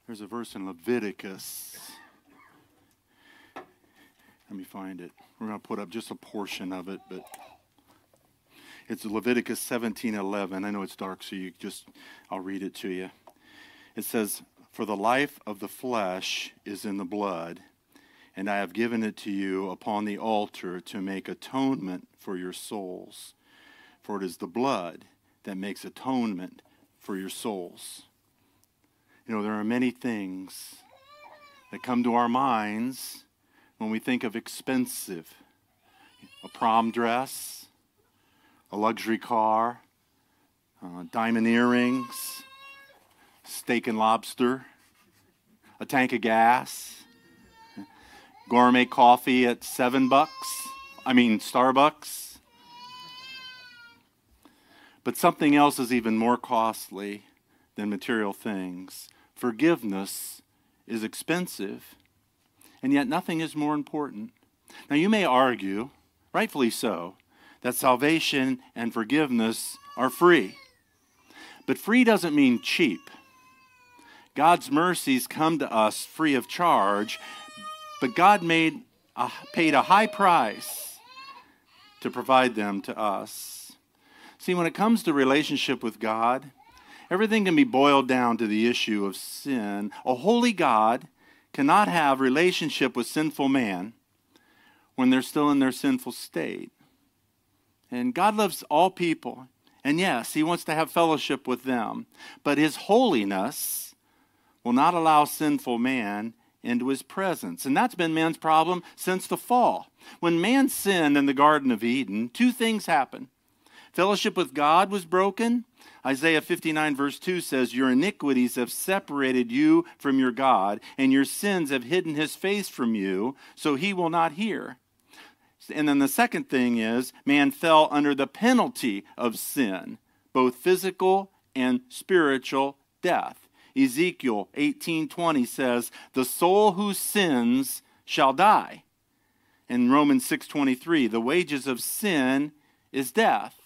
There's a verse in Leviticus. Let me find it. We're going to put up just a portion of it, but it's Leviticus 17:11. I know it's dark, so I'll read it to you. It says, "For the life of the flesh is in the blood, and I have given it to you upon the altar to make atonement for your souls. For it is the blood that makes atonement for your souls." You know, there are many things that come to our minds when we think of expensive. A prom dress, a luxury car, diamond earrings, steak and lobster, a tank of gas, gourmet coffee at Starbucks. But something else is even more costly than material things. Forgiveness is expensive, and yet nothing is more important. Now you may argue, rightfully so, that salvation and forgiveness are free. But free doesn't mean cheap. God's mercies come to us free of charge, but God paid a high price to provide them to us. See, when it comes to relationship with God, everything can be boiled down to the issue of sin. A holy God cannot have relationship with sinful man when they're still in their sinful state. And God loves all people. And yes, he wants to have fellowship with them. But his holiness will not allow sinful man into his presence. And that's been man's problem since the fall. When man sinned in the Garden of Eden, two things happened. Fellowship with God was broken. Isaiah 59 verse 2 says, "Your iniquities have separated you from your God, and your sins have hidden his face from you, so he will not hear." And then the second thing is, man fell under the penalty of sin, both physical and spiritual death. Ezekiel 18:20 says, "The soul who sins shall die." In Romans 6:23, "The wages of sin is death."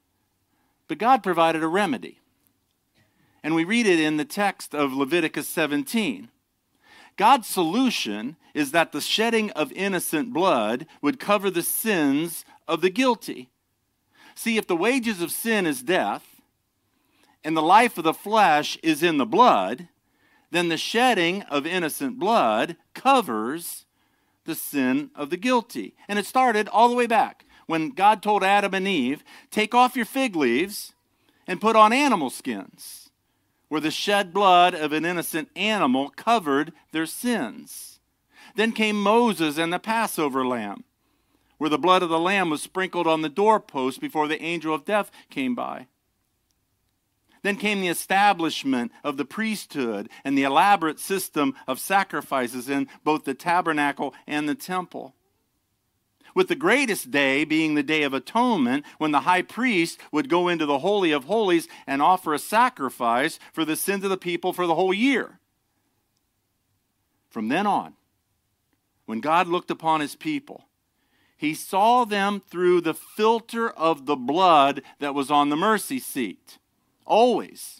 But God provided a remedy. And we read it in the text of Leviticus 17. God's solution is that the shedding of innocent blood would cover the sins of the guilty. See, if the wages of sin is death, and the life of the flesh is in the blood, then the shedding of innocent blood covers the sin of the guilty. And it started all the way back when God told Adam and Eve, "Take off your fig leaves and put on animal skins," where the shed blood of an innocent animal covered their sins. Then came Moses and the Passover lamb, where the blood of the lamb was sprinkled on the doorpost before the angel of death came by. Then came the establishment of the priesthood and the elaborate system of sacrifices in both the tabernacle and the temple. With the greatest day being the Day of Atonement, when the high priest would go into the Holy of Holies and offer a sacrifice for the sins of the people for the whole year. From then on, when God looked upon his people, he saw them through the filter of the blood that was on the mercy seat. Always.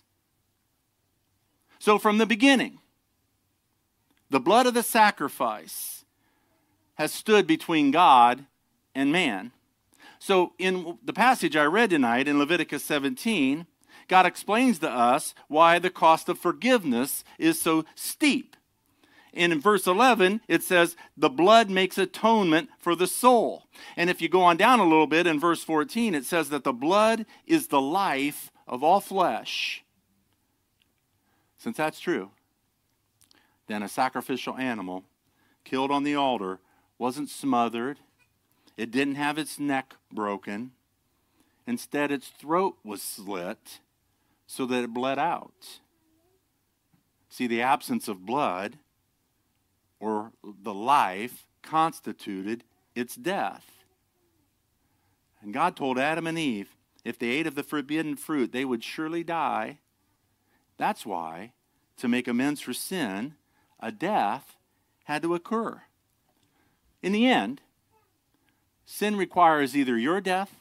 So from the beginning, the blood of the sacrifice has stood between God and man. So in the passage I read tonight in Leviticus 17, God explains to us why the cost of forgiveness is so steep. And in verse 11, it says, "The blood makes atonement for the soul." And if you go on down a little bit in verse 14, it says that the blood is the life of all flesh. Since that's true, then a sacrificial animal killed on the altar wasn't smothered. It didn't have its neck broken. Instead, its throat was slit so that it bled out. See, the absence of blood or the life constituted its death. And God told Adam and Eve, if they ate of the forbidden fruit, they would surely die. That's why, to make amends for sin, a death had to occur. In the end, sin requires either your death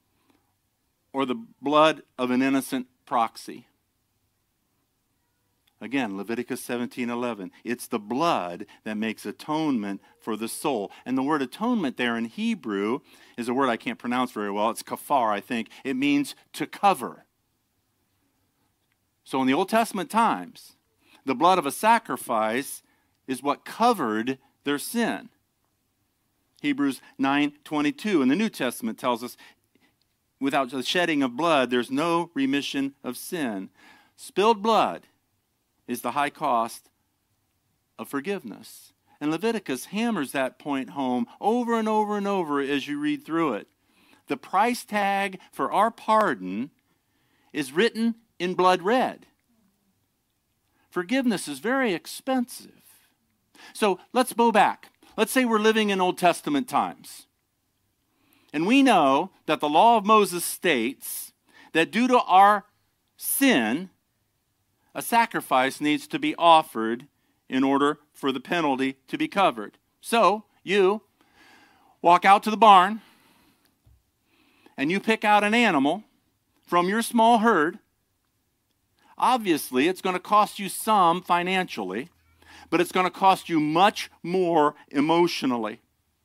or the blood of an innocent proxy. Again, Leviticus 17:11. It's the blood that makes atonement for the soul. And the word atonement there in Hebrew is a word I can't pronounce very well. It's kafar, I think. It means to cover. So in the Old Testament times, the blood of a sacrifice is what covered their sin. Hebrews 9:22 in the New Testament tells us, without the shedding of blood, there's no remission of sin. Spilled blood is the high cost of forgiveness. And Leviticus hammers that point home over and over and over as you read through it. The price tag for our pardon is written in blood red. Forgiveness is very expensive. So let's go back. Let's say we're living in Old Testament times. And we know that the law of Moses states that due to our sin, a sacrifice needs to be offered in order for the penalty to be covered. So you walk out to the barn and you pick out an animal from your small herd. Obviously, it's going to cost you some financially, but it's going to cost you much more emotionally.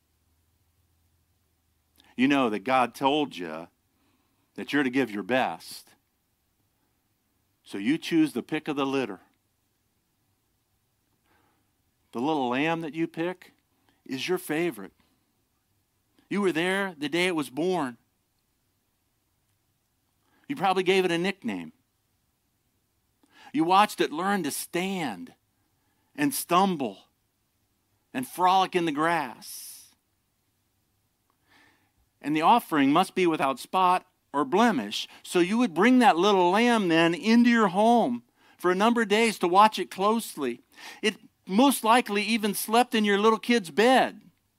You know that God told you that you're to give your best. So you choose the pick of the litter. The little lamb that you pick is your favorite. You were there the day it was born. You probably gave it a nickname. You watched it learn to stand and stumble and frolic in the grass. And the offering must be without spot or blemish. So you would bring that little lamb then into your home for a number of days to watch it closely. It most likely even slept in your little kid's bed.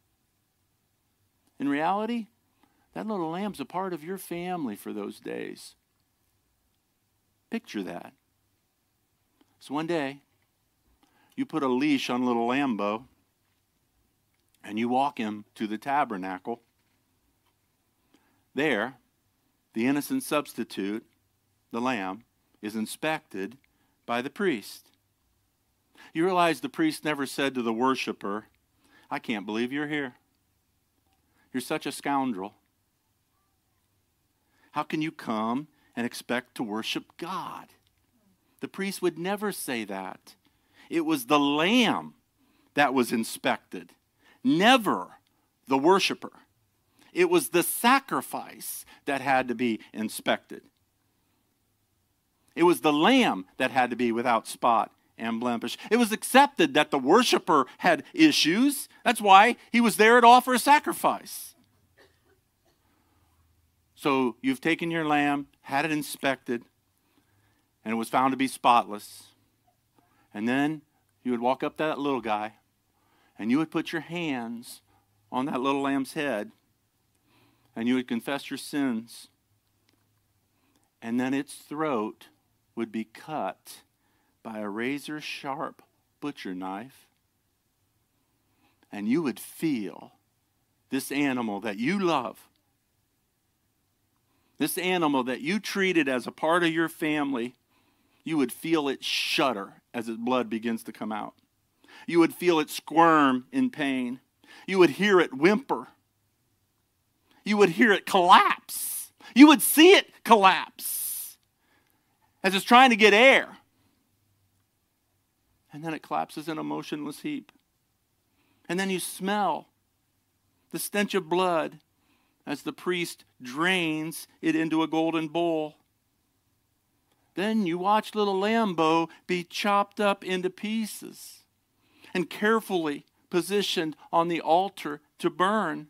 In reality, that little lamb's a part of your family for those days. Picture that. So one day, you put a leash on little Lambo and you walk him to the tabernacle. There, the innocent substitute, the lamb, is inspected by the priest. You realize the priest never said to the worshiper, "I can't believe you're here. You're such a scoundrel. How can you come and expect to worship God?" The priest would never say that. It was the lamb that was inspected, never the worshiper. It was the sacrifice that had to be inspected. It was the lamb that had to be without spot and blemish. It was accepted that the worshiper had issues. That's why he was there to offer a sacrifice. So you've taken your lamb, had it inspected, and it was found to be spotless. And then you would walk up to that little guy, and you would put your hands on that little lamb's head, and you would confess your sins. And then its throat would be cut by a razor-sharp butcher knife. And you would feel this animal that you love, this animal that you treated as a part of your family, you would feel it shudder as its blood begins to come out. You would feel it squirm in pain. You would hear it whimper. You would hear it collapse. You would see it collapse as it's trying to get air. And then it collapses in a motionless heap. And then you smell the stench of blood as the priest drains it into a golden bowl. Then you watch little Lambo be chopped up into pieces and carefully positioned on the altar to burn.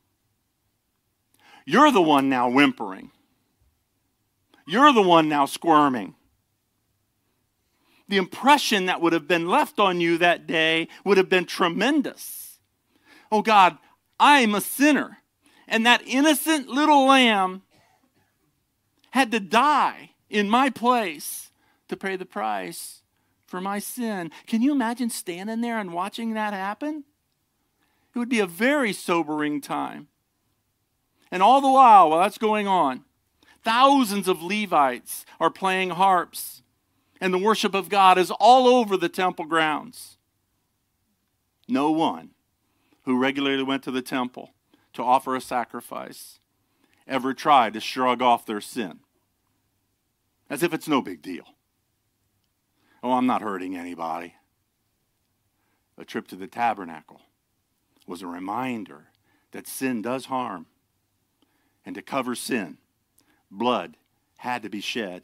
You're the one now whimpering. You're the one now squirming. The impression that would have been left on you that day would have been tremendous. Oh God, I'm a sinner. And that innocent little lamb had to die in my place to pay the price for my sin. Can you imagine standing there and watching that happen? It would be a very sobering time. And all the while that's going on, thousands of Levites are playing harps and the worship of God is all over the temple grounds. No one who regularly went to the temple to offer a sacrifice ever tried to shrug off their sin, as if it's no big deal. Oh, I'm not hurting anybody. A trip to the tabernacle was a reminder that sin does harm, and to cover sin, blood had to be shed.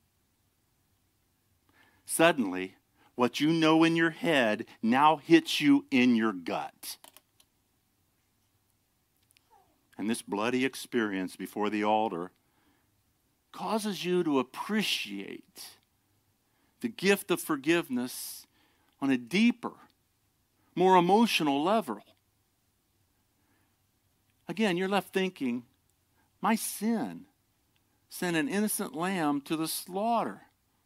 Suddenly, what you know in your head now hits you in your gut. And this bloody experience before the altar causes you to appreciate the gift of forgiveness on a deeper, more emotional level. Again, you're left thinking, my sin sent an innocent lamb to the slaughter.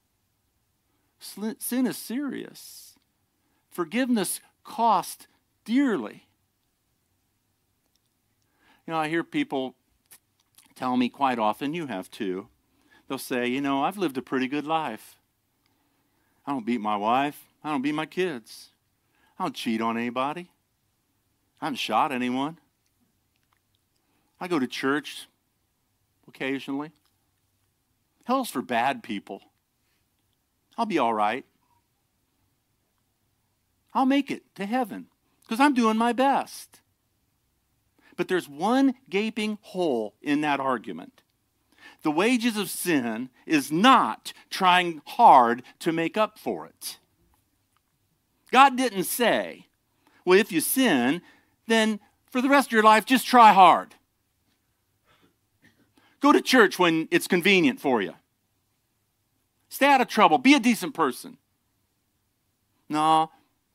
Sin is serious. Forgiveness cost dearly. You know, I hear people tell me quite often, you have too, they'll say, I've lived a pretty good life. I don't beat my wife. I don't beat my kids. I don't cheat on anybody. I haven't shot anyone. I go to church occasionally. Hell's for bad people. I'll be all right. I'll make it to heaven because I'm doing my best. But there's one gaping hole in that argument. The wages of sin is not trying hard to make up for it. God didn't say, well, if you sin, then for the rest of your life, just try hard. Go to church when it's convenient for you. Stay out of trouble. Be a decent person. No.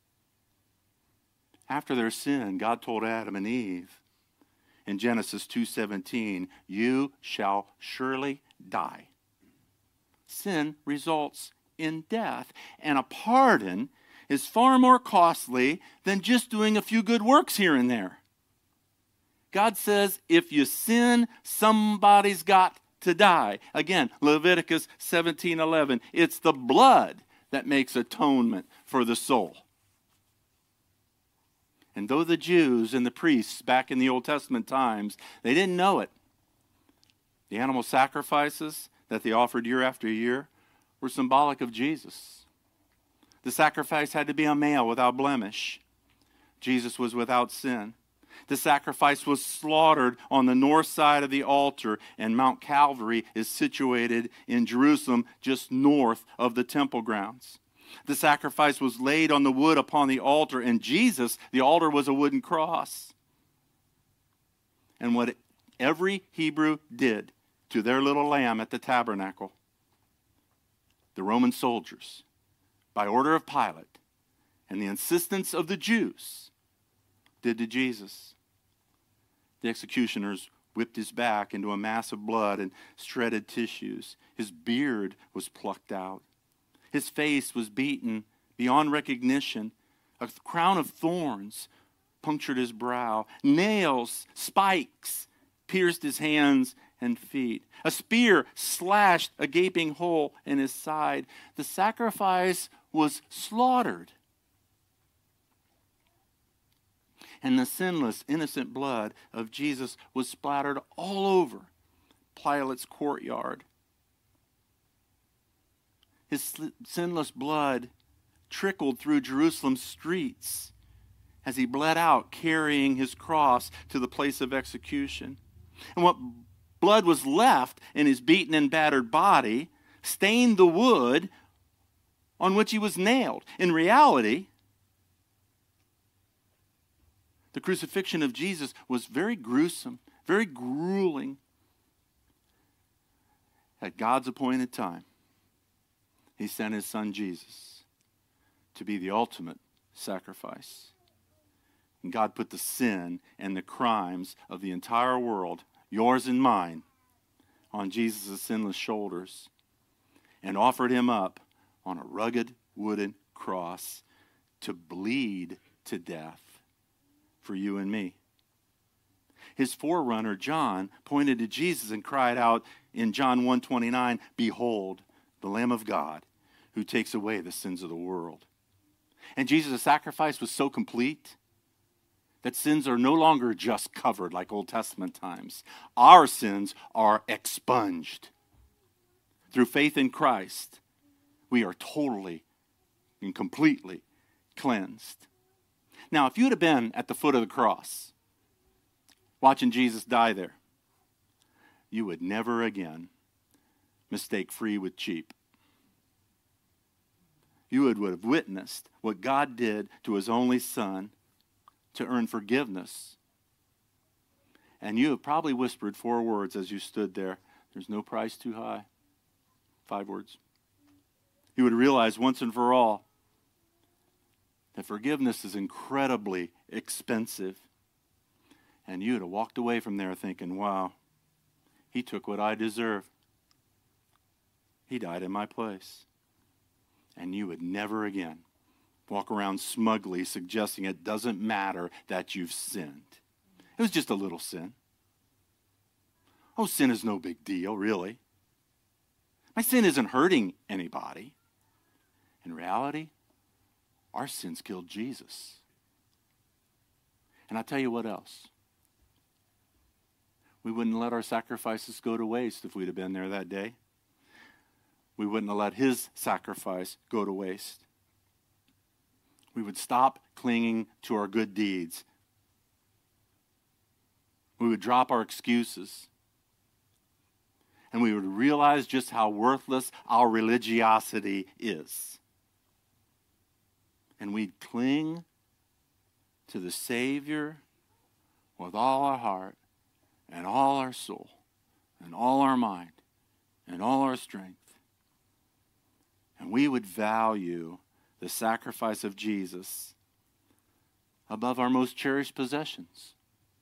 After their sin, God told Adam and Eve in Genesis 2:17, you shall surely die. Sin results in death, and a pardon is far more costly than just doing a few good works here and there. God says, if you sin, somebody's got to die. Again, Leviticus 17:11. It's the blood that makes atonement for the soul. And though the Jews and the priests back in the Old Testament times, they didn't know it, the animal sacrifices that they offered year after year were symbolic of Jesus. The sacrifice had to be a male without blemish. Jesus was without sin. The sacrifice was slaughtered on the north side of the altar, and Mount Calvary is situated in Jerusalem just north of the temple grounds. The sacrifice was laid on the wood upon the altar, and Jesus, the altar was a wooden cross. And what every Hebrew did to their little lamb at the tabernacle, the Roman soldiers, by order of Pilate and the insistence of the Jews, did to Jesus. The executioners whipped his back into a mass of blood and shredded tissues. His beard was plucked out. His face was beaten beyond recognition. A crown of thorns punctured his brow. Nails, spikes, pierced his hands and feet. A spear slashed a gaping hole in his side. The sacrifice was slaughtered. And the sinless, innocent blood of Jesus was splattered all over Pilate's courtyard. His sinless blood trickled through Jerusalem's streets as he bled out, carrying his cross to the place of execution. And what blood was left in his beaten and battered body stained the wood on which he was nailed. In reality, the crucifixion of Jesus was very gruesome, very grueling. At God's appointed time, he sent his son Jesus to be the ultimate sacrifice. And God put the sin and the crimes of the entire world, yours and mine, on Jesus' sinless shoulders and offered him up on a rugged wooden cross to bleed to death for you and me. His forerunner, John, pointed to Jesus and cried out in John 1:29, "Behold, the Lamb of God, who takes away the sins of the world. And Jesus' sacrifice was so complete that sins are no longer just covered like Old Testament times. Our sins are expunged. Through faith in Christ, we are totally and completely cleansed. Now, if you'd have been at the foot of the cross, watching Jesus die there, you would never again mistake free with cheap. You would have witnessed what God did to his only Son to earn forgiveness. And you have probably whispered 4 words as you stood there. There's no price too high. 5 words. You would realize once and for all that forgiveness is incredibly expensive. And you would have walked away from there thinking, wow, he took what I deserve. He died in my place. And you would never again walk around smugly suggesting it doesn't matter that you've sinned. It was just a little sin. Oh, sin is no big deal, really. My sin isn't hurting anybody. In reality, our sins killed Jesus. And I'll tell you what else. We wouldn't let our sacrifices go to waste if we'd have been there that day. We wouldn't have let his sacrifice go to waste. We would stop clinging to our good deeds. We would drop our excuses. And we would realize just how worthless our religiosity is. And we'd cling to the Savior with all our heart and all our soul and all our mind and all our strength. And we would value the sacrifice of Jesus above our most cherished possessions.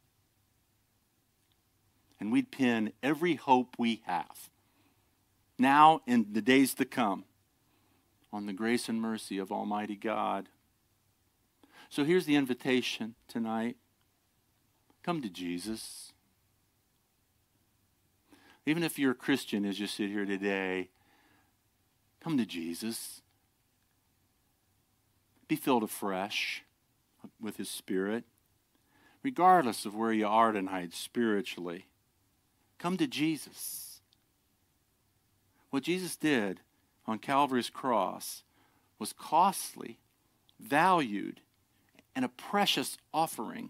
And we'd pin every hope we have, now and the days to come, on the grace and mercy of Almighty God. So here's the invitation tonight. Come to Jesus. Even if you're a Christian as you sit here today, come to Jesus. Be filled afresh with his Spirit. Regardless of where you are tonight spiritually, come to Jesus. What Jesus did on Calvary's cross was costly, valued, and a precious offering.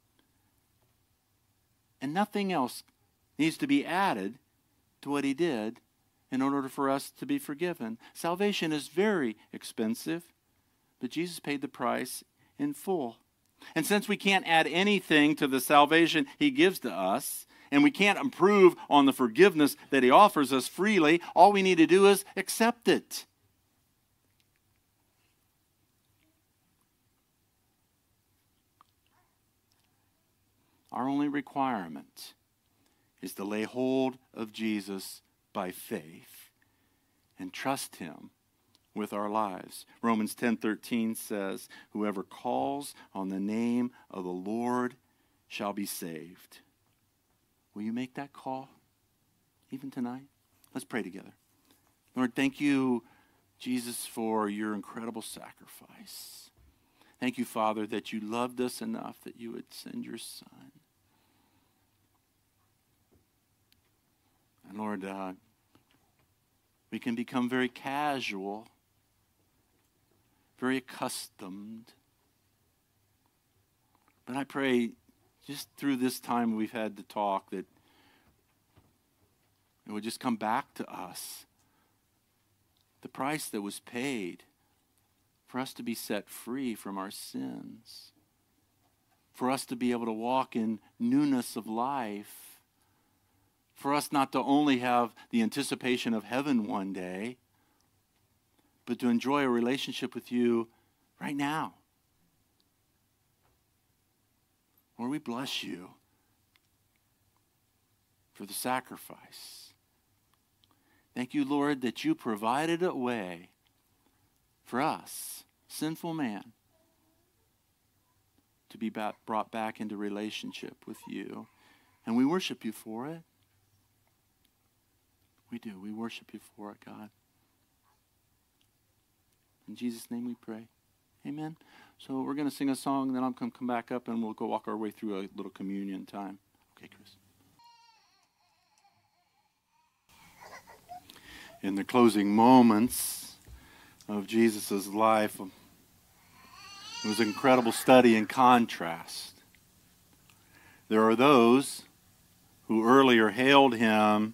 And nothing else needs to be added to what he did in order for us to be forgiven. Salvation is very expensive, but Jesus paid the price in full. And since we can't add anything to the salvation he gives to us, and we can't improve on the forgiveness that he offers us freely, all we need to do is accept it. Our only requirement is to lay hold of Jesus by faith and trust him with our lives. Romans 10:13 says, whoever calls on the name of the Lord shall be saved. Will you make that call even tonight? Let's pray together. Lord, thank you, Jesus, for your incredible sacrifice. Thank you, Father, that you loved us enough that you would send your Son. And Lord, we can become very casual, very accustomed. But I pray just through this time we've had to talk that it would just come back to us. The price that was paid for us to be set free from our sins. For us to be able to walk in newness of life. For us not to only have the anticipation of heaven one day, but to enjoy a relationship with you right now. Lord, we bless you for the sacrifice. Thank you, Lord, that you provided a way for us, sinful man, to be brought back into relationship with you. And we worship you for it. We do. We worship you for it, God. In Jesus' name we pray. Amen. So we're going to sing a song, and then I'm going to come back up, and we'll go walk our way through a little communion time. Okay, Chris. In the closing moments of Jesus' life, it was an incredible study in contrast. There are those who earlier hailed him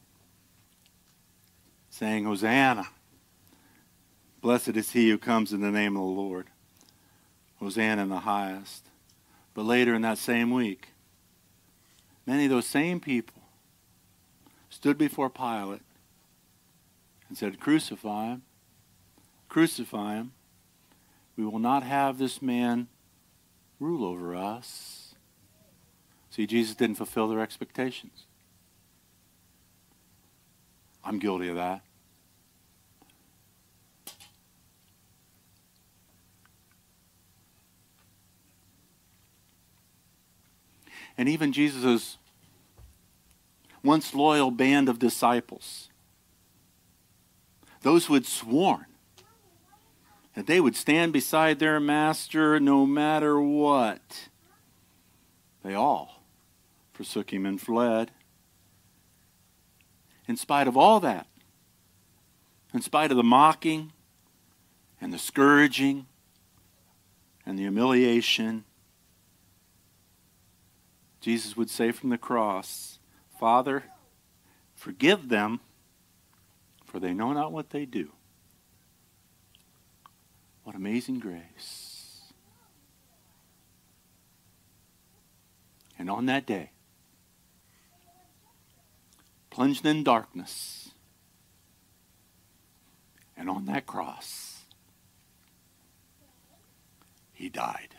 saying, Hosanna. Blessed is he who comes in the name of the Lord. Hosanna in the highest. But later in that same week, many of those same people stood before Pilate and said, crucify him. Crucify him. We will not have this man rule over us. See, Jesus didn't fulfill their expectations. I'm guilty of that. And even Jesus' once loyal band of disciples, those who had sworn that they would stand beside their master no matter what, they all forsook him and fled. In spite of all that, in spite of the mocking and the scourging and the humiliation, Jesus would say from the cross, Father, forgive them, for they know not what they do. What amazing grace. And on that day, plunged in darkness, and on that cross, he died.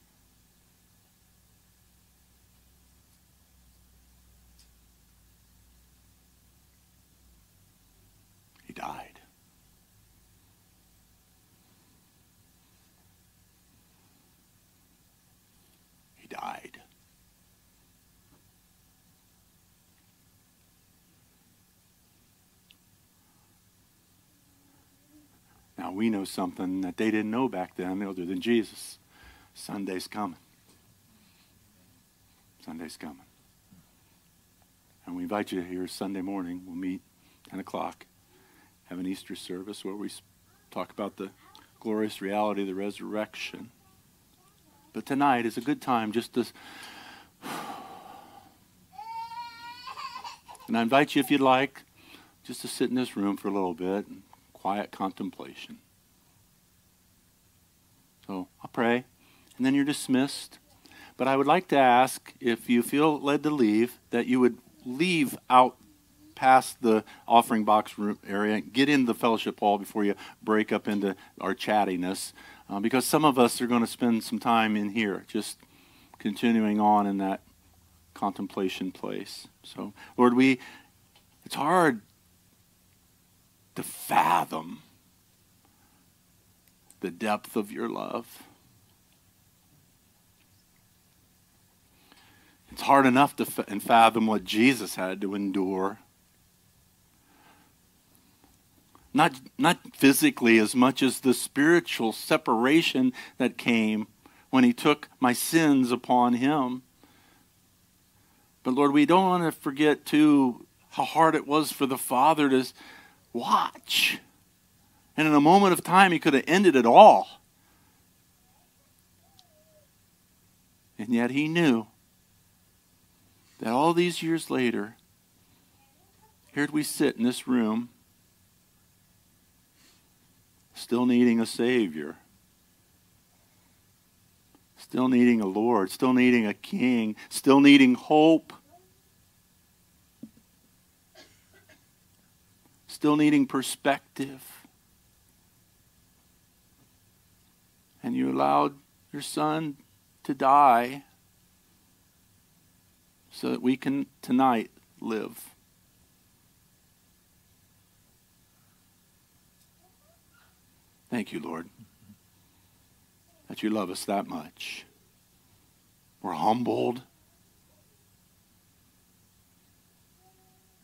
He died. He died. Now we know something that they didn't know back then other than Jesus. Sunday's coming. Sunday's coming. And we invite you here Sunday morning. We'll meet 10 o'clock. Have an Easter service where we talk about the glorious reality of the resurrection. But tonight is a good time just to... And I invite you, if you'd like, just to sit in this room for a little bit. Quiet contemplation. So I'll pray, and then you're dismissed. But I would like to ask, if you feel led to leave, that you would leave out past the offering box room area, get into the fellowship hall before you break up into our chattiness, because some of us are going to spend some time in here, just continuing on in that contemplation place. So, Lord, it's hard to fathom the depth of your love. It's hard enough to fathom what Jesus had to endure. Not physically as much as the spiritual separation that came when he took my sins upon him. But Lord, we don't want to forget too how hard it was for the Father to watch. And in a moment of time, he could have ended it all. And yet he knew that all these years later, here we sit in this room, still needing a Savior, still needing a Lord, still needing a King, still needing hope, still needing perspective. And you allowed your Son to die so that we can tonight live. Thank you, Lord, that you love us that much. We're humbled.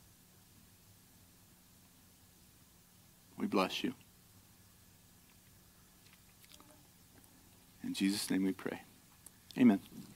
We bless you. In Jesus' name we pray. Amen.